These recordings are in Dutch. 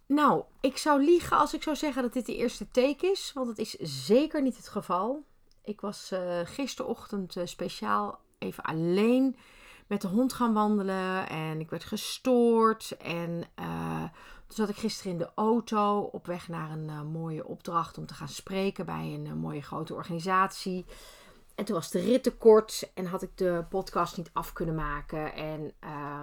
Nou, ik zou liegen als ik zou zeggen dat dit de eerste take is. Want het is zeker niet het geval. Ik was gisterochtend speciaal even alleen met de hond gaan wandelen. En ik werd gestoord. En toen zat ik gisteren in de auto op weg naar een mooie opdracht om te gaan spreken bij een mooie grote organisatie. En toen was de rit te kort en had ik de podcast niet af kunnen maken. En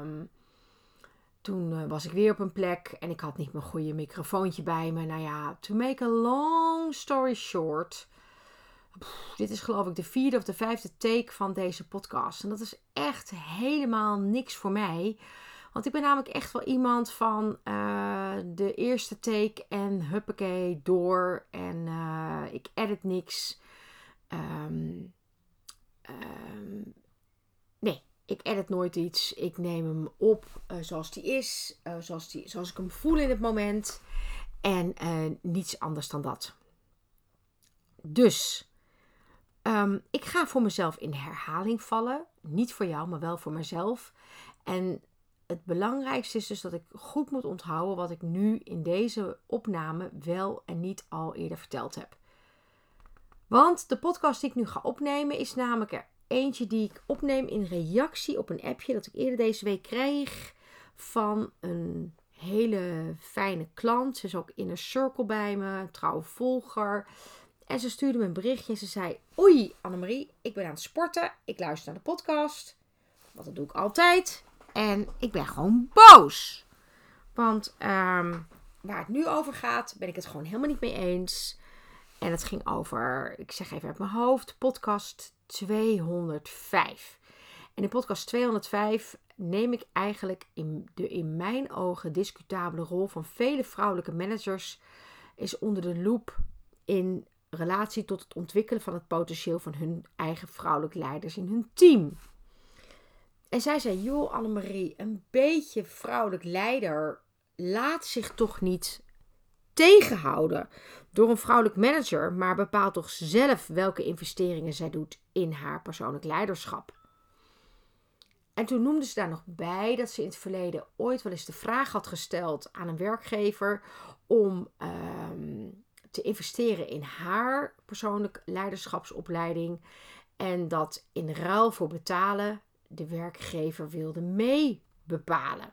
toen was ik weer op een plek en ik had niet mijn goede microfoontje bij me. Nou ja, to make a long story short. Dit is geloof ik de 4e of de 5e take van deze podcast. En dat is echt helemaal niks voor mij. Want ik ben namelijk echt wel iemand van de eerste take en huppakee door. En ik edit niks. Nee, ik edit nooit iets. Ik neem hem op zoals die is. Zoals ik hem voel in het moment. En niets anders dan dat. Dus, ik ga voor mezelf in herhaling vallen. Niet voor jou, maar wel voor mezelf. En het belangrijkste is dus dat ik goed moet onthouden wat ik nu in deze opname wel en niet al eerder verteld heb. Want de podcast die ik nu ga opnemen is namelijk er eentje die ik opneem in reactie op een appje dat ik eerder deze week kreeg van een hele fijne klant. Ze is ook in een circle bij me, een trouwe volger. En ze stuurde me een berichtje en ze zei: Oei Annemarie, ik ben aan het sporten. Ik luister naar de podcast. Want dat doe ik altijd. En ik ben gewoon boos. Want waar het nu over gaat, ben ik het gewoon helemaal niet mee eens. En het ging over, ik zeg even uit mijn hoofd, podcast 205. En in podcast 205 neem ik eigenlijk de in mijn ogen discutabele rol van vele vrouwelijke managers is onder de loep in relatie tot het ontwikkelen van het potentieel van hun eigen vrouwelijke leiders in hun team. En zij zei: joh Annemarie, een beetje vrouwelijk leider laat zich toch niet tegenhouden door een vrouwelijk manager, maar bepaalt toch zelf welke investeringen zij doet in haar persoonlijk leiderschap. En toen noemde ze daar nog bij dat ze in het verleden ooit wel eens de vraag had gesteld aan een werkgever om te investeren in haar persoonlijk leiderschapsopleiding. En dat in ruil voor betalen de werkgever wilde mee bepalen.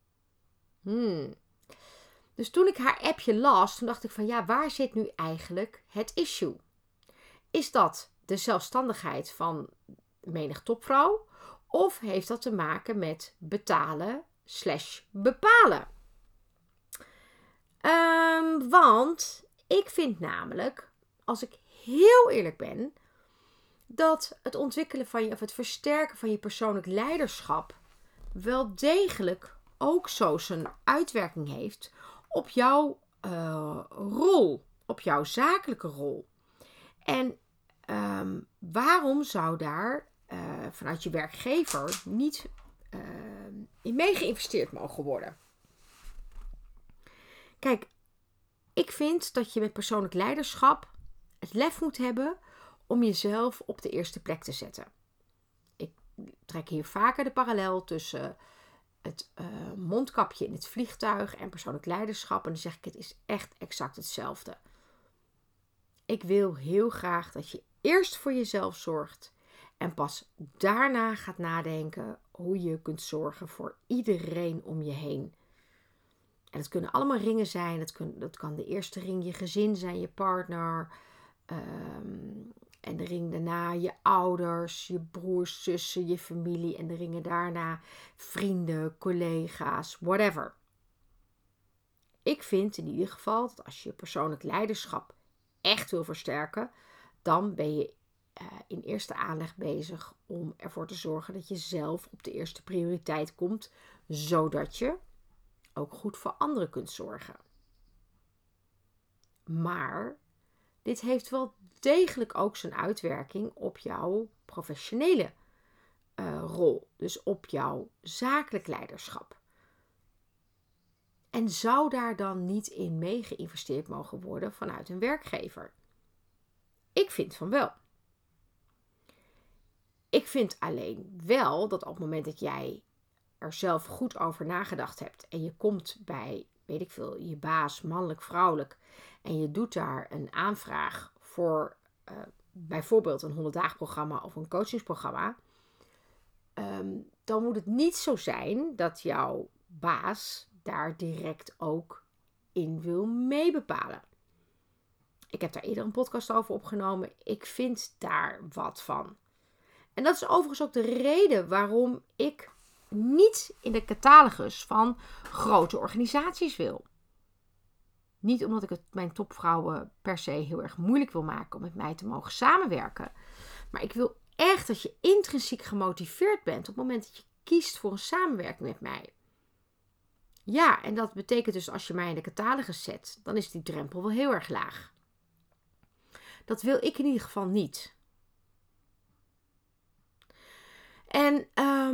Dus toen ik haar appje las, toen dacht ik van ja, waar zit nu eigenlijk het issue? Is dat de zelfstandigheid van menig topvrouw? Of heeft dat te maken met betalen / bepalen? Want ik vind namelijk, als ik heel eerlijk ben, dat het ontwikkelen van je, of het versterken van je persoonlijk leiderschap wel degelijk ook zo zijn uitwerking heeft op jouw rol, op jouw zakelijke rol. En waarom zou daar vanuit je werkgever niet in mee geïnvesteerd mogen worden? Kijk, ik vind dat je met persoonlijk leiderschap het lef moet hebben om jezelf op de eerste plek te zetten. Ik trek hier vaker de parallel tussen het mondkapje in het vliegtuig en persoonlijk leiderschap. En dan zeg ik, het is echt exact hetzelfde. Ik wil heel graag dat je eerst voor jezelf zorgt en pas daarna gaat nadenken hoe je kunt zorgen voor iedereen om je heen. En het kunnen allemaal ringen zijn. Dat kan de eerste ring je gezin zijn, je partner. En de ring daarna je ouders, je broers, zussen, je familie. En de ringen daarna vrienden, collega's, whatever. Ik vind in ieder geval dat als je persoonlijk leiderschap echt wil versterken, dan ben je in eerste aanleg bezig om ervoor te zorgen dat je zelf op de eerste prioriteit komt, zodat je ook goed voor anderen kunt zorgen. Maar dit heeft wel degelijk ook zijn uitwerking op jouw professionele rol. Dus op jouw zakelijk leiderschap. En zou daar dan niet in mee geïnvesteerd mogen worden vanuit een werkgever? Ik vind van wel. Ik vind alleen wel dat op het moment dat jij er zelf goed over nagedacht hebt en je komt bij weet ik veel, je baas, mannelijk, vrouwelijk, en je doet daar een aanvraag voor bijvoorbeeld een 100-daag programma of een coachingsprogramma, dan moet het niet zo zijn dat jouw baas daar direct ook in wil meebepalen. Ik heb daar eerder een podcast over opgenomen. Ik vind daar wat van. En dat is overigens ook de reden waarom ik niet in de catalogus van grote organisaties wil. Niet omdat ik het mijn topvrouwen per se heel erg moeilijk wil maken om met mij te mogen samenwerken. Maar ik wil echt dat je intrinsiek gemotiveerd bent op het moment dat je kiest voor een samenwerking met mij. Ja, en dat betekent dus als je mij in de catalogus zet, dan is die drempel wel heel erg laag. Dat wil ik in ieder geval niet. En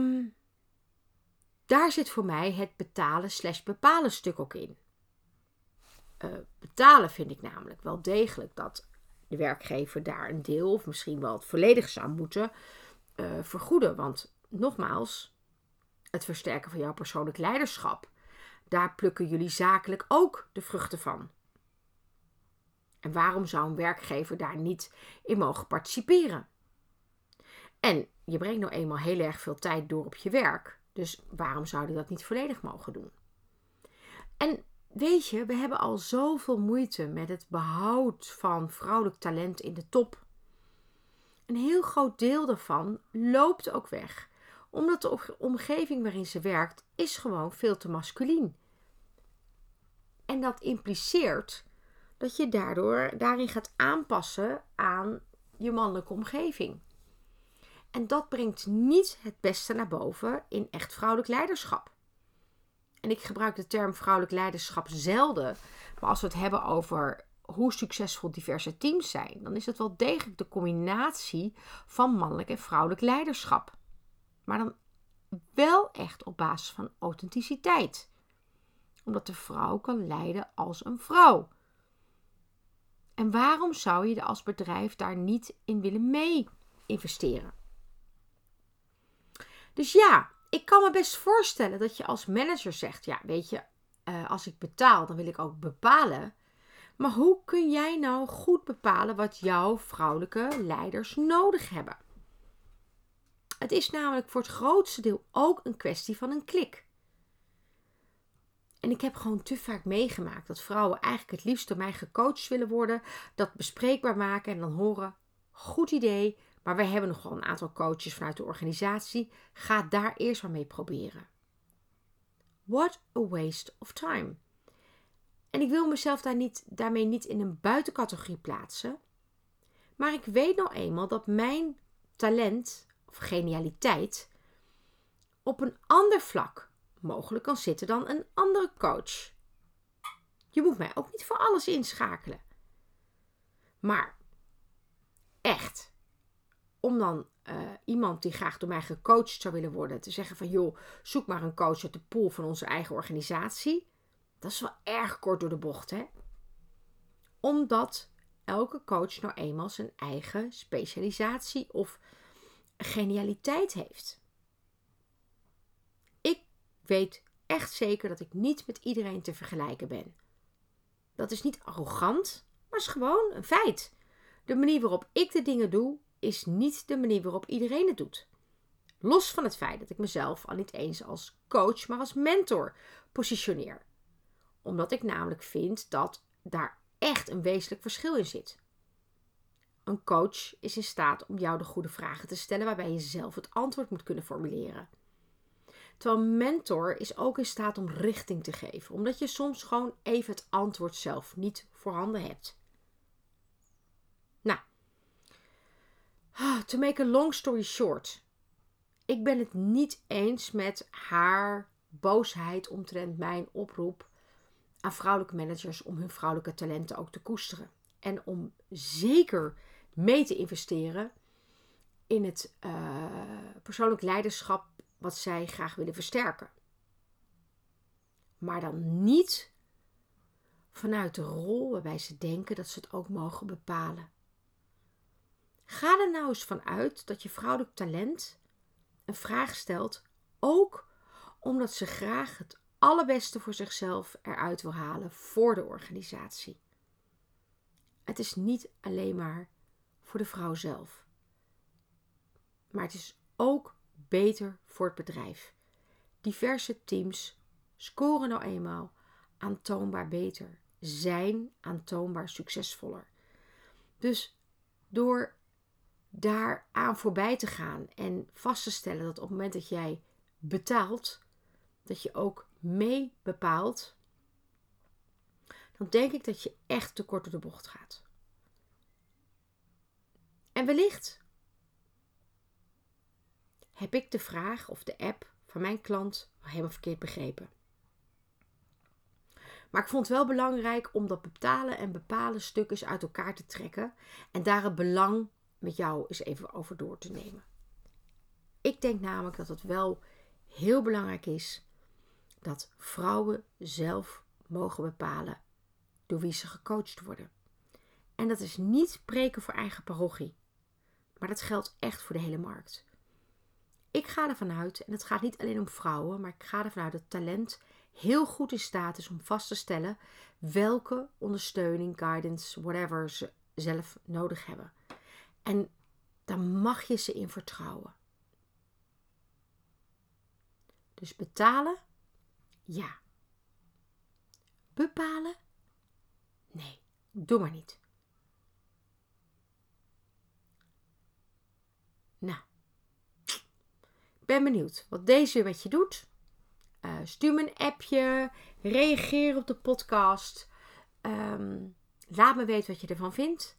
daar zit voor mij het betalen/bepalen stuk ook in. Betalen vind ik namelijk wel degelijk dat de werkgever daar een deel of misschien wel het volledig zou moeten vergoeden. Want nogmaals, het versterken van jouw persoonlijk leiderschap, daar plukken jullie zakelijk ook de vruchten van. En waarom zou een werkgever daar niet in mogen participeren? En je brengt nou eenmaal heel erg veel tijd door op je werk. Dus waarom zou je dat niet volledig mogen doen? En weet je, we hebben al zoveel moeite met het behoud van vrouwelijk talent in de top. Een heel groot deel daarvan loopt ook weg. Omdat de omgeving waarin ze werkt is gewoon veel te masculien. En dat impliceert dat je daarin gaat aanpassen aan je mannelijke omgeving. En dat brengt niet het beste naar boven in echt vrouwelijk leiderschap. En ik gebruik de term vrouwelijk leiderschap zelden. Maar als we het hebben over hoe succesvol diverse teams zijn, dan is het wel degelijk de combinatie van mannelijk en vrouwelijk leiderschap. Maar dan wel echt op basis van authenticiteit. Omdat de vrouw kan leiden als een vrouw. En waarom zou je als bedrijf daar niet in willen mee investeren? Dus ja, ik kan me best voorstellen dat je als manager zegt, ja, weet je, als ik betaal, dan wil ik ook bepalen. Maar hoe kun jij nou goed bepalen wat jouw vrouwelijke leiders nodig hebben? Het is namelijk voor het grootste deel ook een kwestie van een klik. En ik heb gewoon te vaak meegemaakt dat vrouwen eigenlijk het liefst door mij gecoacht willen worden, dat bespreekbaar maken en dan horen, goed idee, maar wij hebben nog wel een aantal coaches vanuit de organisatie, ga daar eerst maar mee proberen. What a waste of time. En ik wil mezelf daarmee niet in een buitencategorie plaatsen, maar ik weet nou eenmaal dat mijn talent of genialiteit op een ander vlak mogelijk kan zitten dan een andere coach. Je moet mij ook niet voor alles inschakelen. Maar echt, om dan iemand die graag door mij gecoacht zou willen worden te zeggen van joh, zoek maar een coach uit de pool van onze eigen organisatie. Dat is wel erg kort door de bocht, hè? Omdat elke coach nou eenmaal zijn eigen specialisatie of genialiteit heeft. Ik weet echt zeker dat ik niet met iedereen te vergelijken ben. Dat is niet arrogant, maar is gewoon een feit. De manier waarop ik de dingen doe, is niet de manier waarop iedereen het doet. Los van het feit dat ik mezelf al niet eens als coach, maar als mentor positioneer. Omdat ik namelijk vind dat daar echt een wezenlijk verschil in zit. Een coach is in staat om jou de goede vragen te stellen waarbij je zelf het antwoord moet kunnen formuleren. Terwijl een mentor is ook in staat om richting te geven, omdat je soms gewoon even het antwoord zelf niet voorhanden hebt. Nou, to make a long story short. Ik ben het niet eens met haar boosheid omtrent mijn oproep aan vrouwelijke managers om hun vrouwelijke talenten ook te koesteren. En om zeker mee te investeren in het persoonlijk leiderschap wat zij graag willen versterken. Maar dan niet vanuit de rol waarbij ze denken dat ze het ook mogen bepalen. Ga er nou eens van uit dat je vrouwelijk talent een vraag stelt, ook omdat ze graag het allerbeste voor zichzelf eruit wil halen voor de organisatie. Het is niet alleen maar voor de vrouw zelf. Maar het is ook beter voor het bedrijf. Diverse teams scoren nou eenmaal aantoonbaar beter, zijn aantoonbaar succesvoller. Dus door daaraan voorbij te gaan en vast te stellen dat op het moment dat jij betaalt, dat je ook mee bepaalt, dan denk ik dat je echt te kort door de bocht gaat. En wellicht heb ik de vraag of de app van mijn klant helemaal verkeerd begrepen. Maar ik vond het wel belangrijk om dat betalen en bepalen stuk eens uit elkaar te trekken en daar het belang met jou eens even over door te nemen. Ik denk namelijk dat het wel heel belangrijk is dat vrouwen zelf mogen bepalen door wie ze gecoacht worden. En dat is niet preken voor eigen parochie, maar dat geldt echt voor de hele markt. Ik ga ervan uit, en het gaat niet alleen om vrouwen, maar ik ga ervan uit dat talent heel goed in staat is om vast te stellen welke ondersteuning, guidance, whatever ze zelf nodig hebben. En daar mag je ze in vertrouwen. Dus betalen? Ja. Bepalen? Nee, doe maar niet. Nou, ik ben benieuwd wat deze weer met je doet. Stuur me een appje, reageer op de podcast. Laat me weten wat je ervan vindt.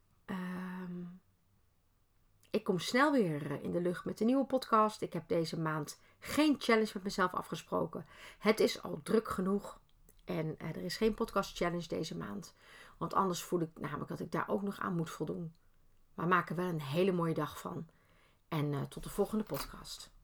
Ik kom snel weer in de lucht met een nieuwe podcast. Ik heb deze maand geen challenge met mezelf afgesproken. Het is al druk genoeg. En er is geen podcast challenge deze maand. Want anders voel ik namelijk dat ik daar ook nog aan moet voldoen. Maar maak er wel een hele mooie dag van. En tot de volgende podcast.